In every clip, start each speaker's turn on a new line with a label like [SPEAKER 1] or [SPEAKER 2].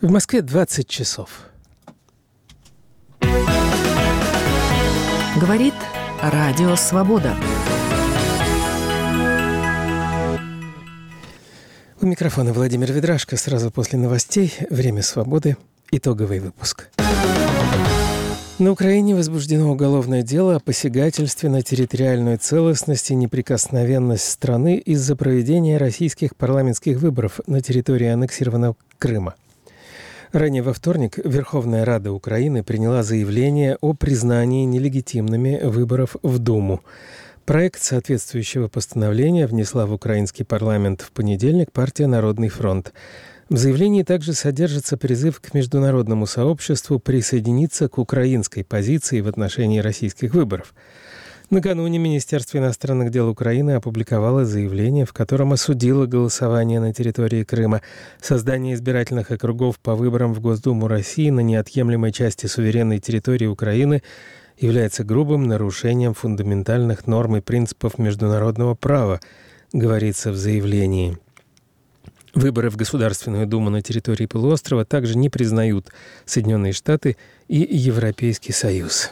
[SPEAKER 1] В Москве 20 часов.
[SPEAKER 2] Говорит Радио Свобода.
[SPEAKER 1] У микрофона Владимир Ведрашко. Сразу после новостей «Время свободы». Итоговый выпуск. На Украине возбуждено уголовное дело о посягательстве на территориальную целостность и неприкосновенность страны из-за проведения российских парламентских выборов на территории аннексированного Крыма. Ранее во вторник Верховная Рада Украины приняла заявление о признании нелегитимными выборов в Думу. Проект соответствующего постановления внесла в украинский парламент в понедельник партия «Народный фронт». В заявлении также содержится призыв к международному сообществу присоединиться к украинской позиции в отношении российских выборов. Накануне Министерство иностранных дел Украины опубликовало заявление, в котором осудило голосование на территории Крыма. Создание избирательных округов по выборам в Госдуму России на неотъемлемой части суверенной территории Украины является грубым нарушением фундаментальных норм и принципов международного права, говорится в заявлении. Выборы в Государственную Думу на территории полуострова также не признают Соединенные Штаты и Европейский Союз.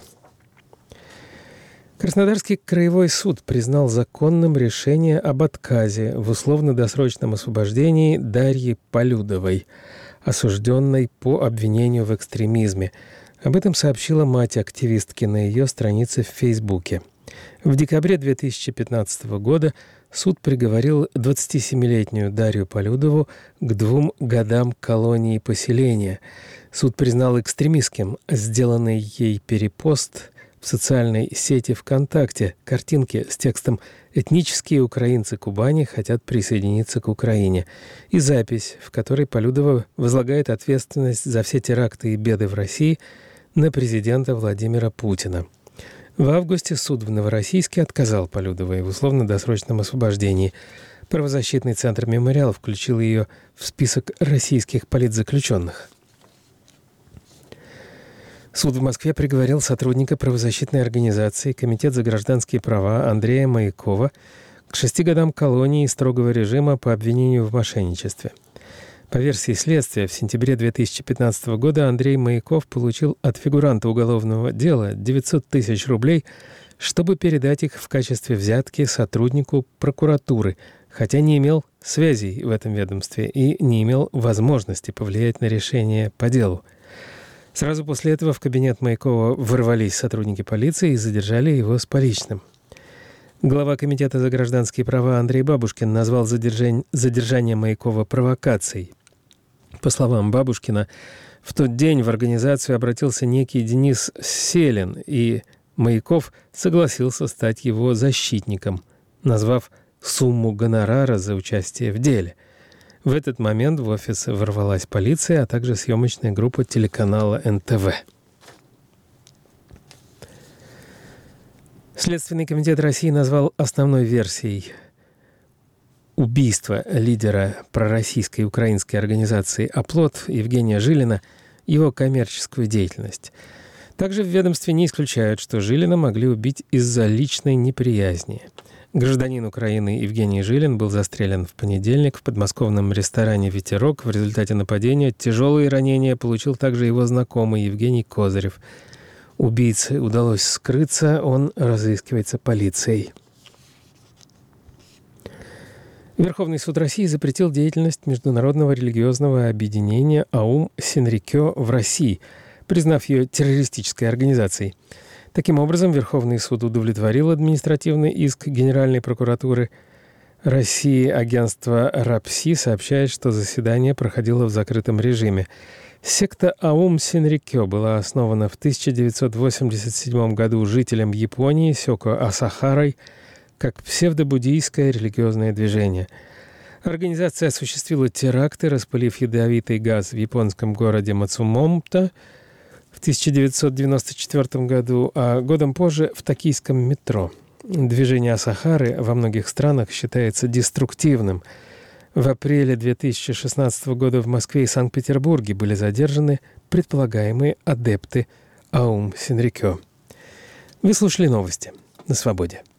[SPEAKER 1] Краснодарский краевой суд признал законным решение об отказе в условно-досрочном освобождении Дарьи Полюдовой, осужденной по обвинению в экстремизме. Об этом сообщила мать активистки на ее странице в Фейсбуке. В декабре 2015 года суд приговорил 27-летнюю Дарью Полюдову к 2 годам колонии поселения. Суд признал экстремистским сделанный ей перепост в социальной сети ВКонтакте картинки с текстом «Этнические украинцы Кубани хотят присоединиться к Украине» и запись, в которой Полюдова возлагает ответственность за все теракты и беды в России на президента Владимира Путина. В августе суд в Новороссийске отказал Полюдовой в условно-досрочном освобождении. Правозащитный центр «Мемориал» включил ее в список российских политзаключенных. Суд в Москве приговорил сотрудника правозащитной организации «Комитет за гражданские права» Андрея Маякова к 6 годам колонии и строгого режима по обвинению в мошенничестве. По версии следствия, в сентябре 2015 года Андрей Маяков получил от фигуранта уголовного дела 900 тысяч рублей, чтобы передать их в качестве взятки сотруднику прокуратуры, хотя не имел связей в этом ведомстве и не имел возможности повлиять на решение по делу. Сразу после этого в кабинет Маякова ворвались сотрудники полиции и задержали его с поличным. Глава Комитета за гражданские права Андрей Бабушкин назвал задержание Маякова провокацией. По словам Бабушкина, в тот день в организацию обратился некий Денис Селин, и Маяков согласился стать его защитником, назвав сумму гонорара за участие в деле. В этот момент в офис ворвалась полиция, а также съемочная группа телеканала НТВ. Следственный комитет России назвал основной версией убийства лидера пророссийской украинской организации «Оплот» Евгения Жилина его коммерческую деятельность. Также в ведомстве не исключают, что Жилина могли убить из-за личной неприязни. Гражданин Украины Евгений Жилин был застрелен в понедельник в подмосковном ресторане «Ветерок». В результате нападения тяжелые ранения получил также его знакомый Евгений Козырев. Убийце удалось скрыться, он разыскивается полицией. Верховный суд России запретил деятельность Международного религиозного объединения «Аум Синрикё» в России, признав ее террористической организацией. Таким образом, Верховный суд удовлетворил административный иск Генеральной прокуратуры России. Агентство РАПСИ сообщает, что заседание проходило в закрытом режиме. Секта Аум Синрикё была основана в 1987 году жителем Японии Сёко Асахарой как псевдобуддийское религиозное движение. Организация осуществила теракты, распылив ядовитый газ в японском городе Мацумото в 1994 году, а годом позже в токийском метро. Движение Асахары во многих странах считается деструктивным. В апреле 2016 года в Москве и Санкт-Петербурге были задержаны предполагаемые адепты Аум Синрикё. Вы слушали новости на Свободе.